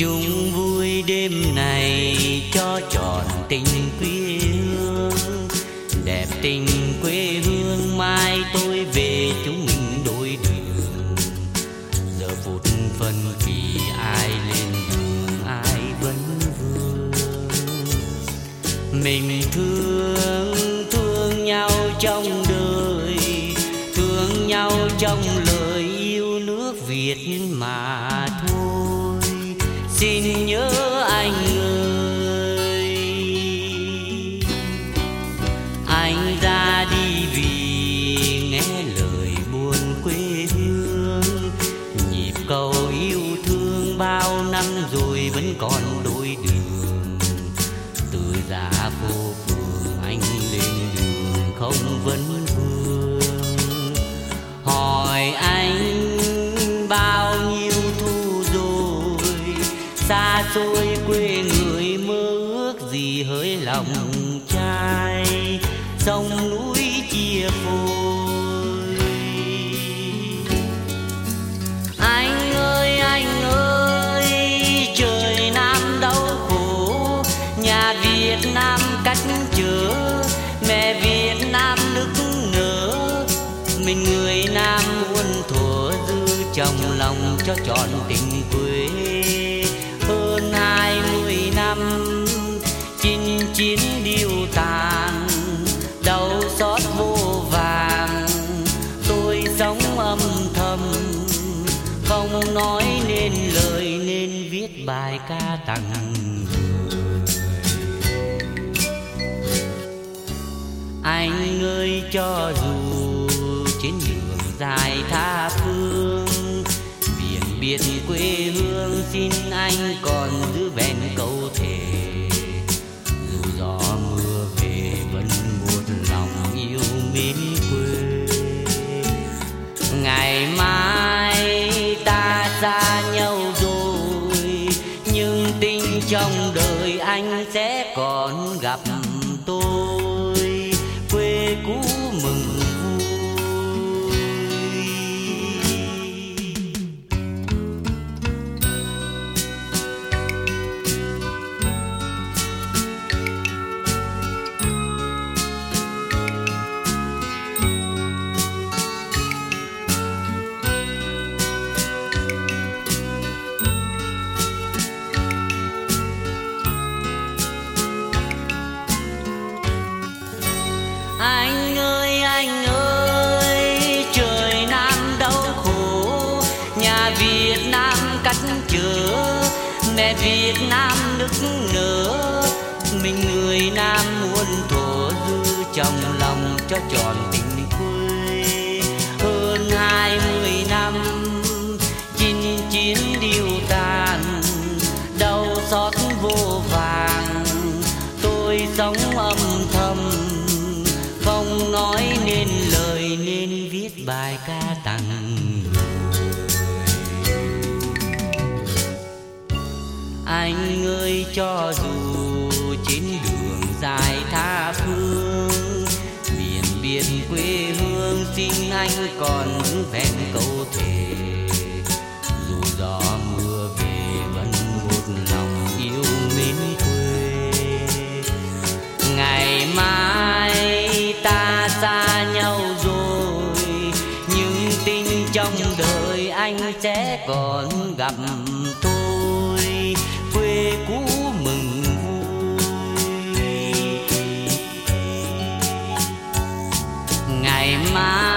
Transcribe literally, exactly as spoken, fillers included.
chung vui đêm này cho trọn tình quê hương. Đẹp tình quê hương mai tôi về chúng mình đôi đường. Giờ phút phân kỳ ai lên đường ai vẫn vương. Mình thương thương nhau trong đời, thương nhau trong lời yêu nước Việt mà thôi. Xin nhớ anh ơi, anh ra đi vì nghe lời buồn quê hương. Nhịp cầu yêu thương bao năm rồi vẫn còn đôi đường. Từ già phố phường anh lên đường không vấn vương. Hỏi anh bao nhiêu thu rồi, xa xôi quê người mơ ước gì hỡi lòng trai. Sông núi chia phôi. Anh ơi anh ơi, trời Nam đau khổ, nhà Việt Nam cách trở, mẹ Việt Nam nức nở. Mình người Nam muôn thuở dư trong lòng cho trọn tình quê. Hơn hai mươi năm chinh chiến điêu tàn, đau xót vô vàng. Tôi sống âm thầm không nói nên lời, nên viết bài ca tặng người. Anh ơi cho dù trên đường dài tha phương, biển biệt quê hương xin anh còn giữ vẹn câu thề. Dù gió mưa về vẫn một lòng yêu mến quê. Ngày mai ta xa nhau rồi, nhưng tình trong đời anh sẽ còn gặp tôi. Quê cũ mừng anh ơi anh ơi, trời Nam đau khổ, nhà Việt Nam cách trở, mẹ Việt Nam nức nở. Mình người Nam muôn thuở dư trong lòng cho trọn tình quê. Hơn hai mươi năm chinh chiến điêu tàn, đau xót vô vàng. Tôi sống âm thầm không nói nên lời, nên viết bài ca tặng người. Anh ơi cho dù trên đường dài tha phương, biển biệt quê hương xin anh còn giữ vẹn câu thề. Dù gió mưa về vẫn một lòng yêu mến quê. Ngày mai ta xa nhau rồi, nhưng tình trong đời anh sẽ còn gặp tôi. Quê cũ mừng vui. Ngày mai